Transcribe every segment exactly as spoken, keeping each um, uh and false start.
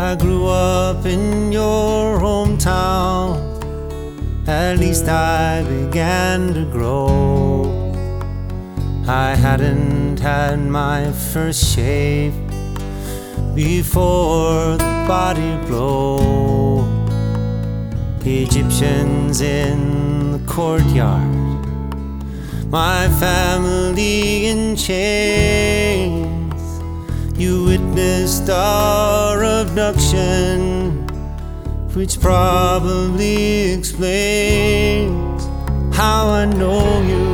I grew up in your hometown. At least I began to grow. I hadn't had my first shave before the body blow. Egyptians in the courtyard, my family in chains. You witnessed our abduction, which probably explains how I know you.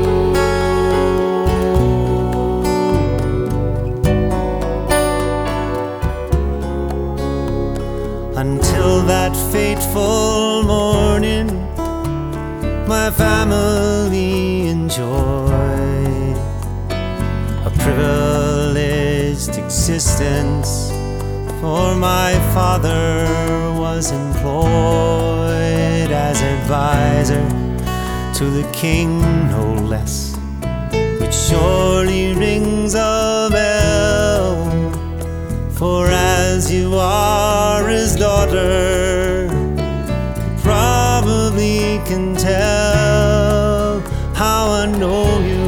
Until that fateful morning, my family enjoyed a privileged existence, for my father was employed as advisor to the king, no less, which surely rings a bell. For as you are his daughter, you probably can tell how I know you.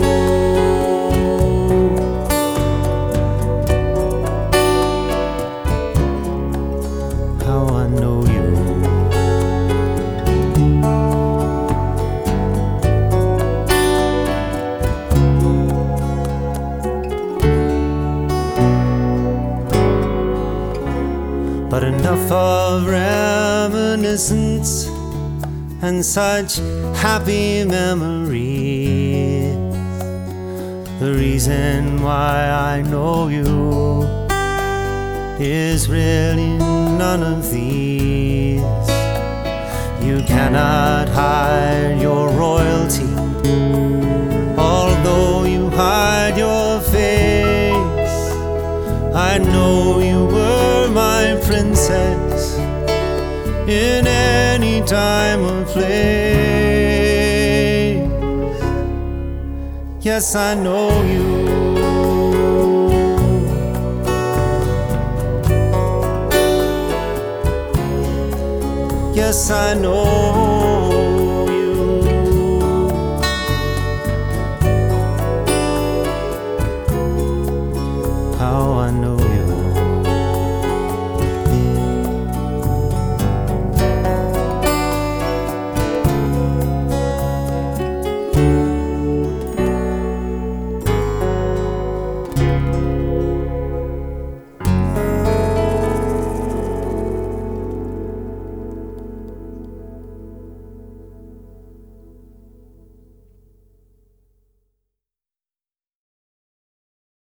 How I know you. But enough of reminiscence and such happy memories. The reason why I know you is really none of these. You cannot hide your royalty, although you hide your face. I know you were my princess in any time or place. Yes, I know you. Yes, I know.